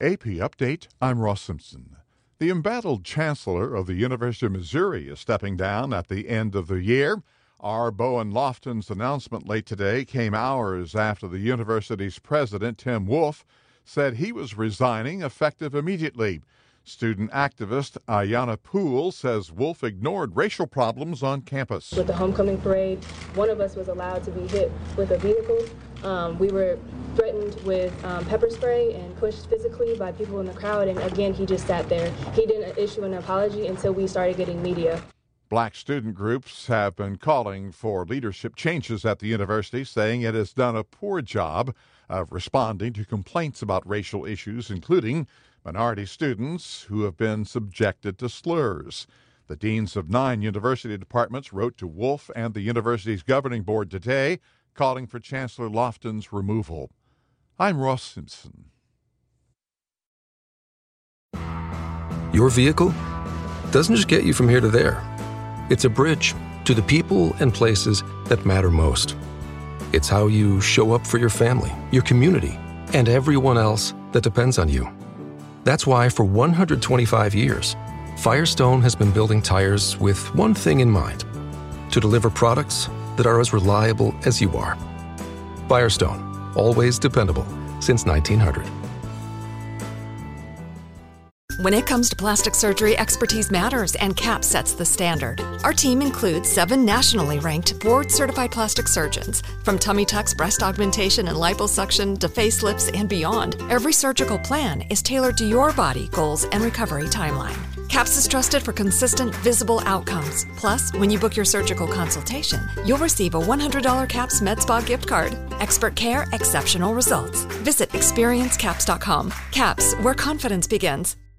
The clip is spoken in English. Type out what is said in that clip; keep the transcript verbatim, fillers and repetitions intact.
A P Update, I'm Ross Simpson. The embattled chancellor of the University of Missouri is stepping down at the end of the year. R. Bowen Lofton's announcement late today came hours after the university's president, Tim Wolf, said he was resigning effective immediately. Student activist Ayanna Poole says Wolf ignored racial problems on campus. With the homecoming parade, one of us was allowed to be hit with a vehicle. Um, we were threatened with um, pepper spray and pushed physically by people in the crowd, and again, he just sat there. He didn't issue an apology until we started getting media. Black student groups have been calling for leadership changes at the university, saying it has done a poor job of responding to complaints about racial issues, including minority students who have been subjected to slurs. The deans of nine university departments wrote to Wolf and the university's governing board today, calling for Chancellor Lofton's removal. I'm Ross Simpson. Your vehicle doesn't just get you from here to there. It's a bridge to the people and places that matter most. It's how you show up for your family, your community, and everyone else that depends on you. That's why for one hundred twenty-five years, Firestone has been building tires with one thing in mind: to deliver products that are as reliable as you are. Firestone, always dependable since nineteen hundred. When it comes to plastic surgery, expertise matters, and CAP sets the standard. Our team includes seven nationally ranked, board-certified plastic surgeons. From tummy tucks, breast augmentation, and liposuction to facelifts and beyond, every surgical plan is tailored to your body, goals, and recovery timeline. CAPS is trusted for consistent, visible outcomes. Plus, when you book your surgical consultation, you'll receive a one hundred dollars CAPS MedSpa gift card. Expert care, exceptional results. Visit experience caps dot com. CAPS, where confidence begins.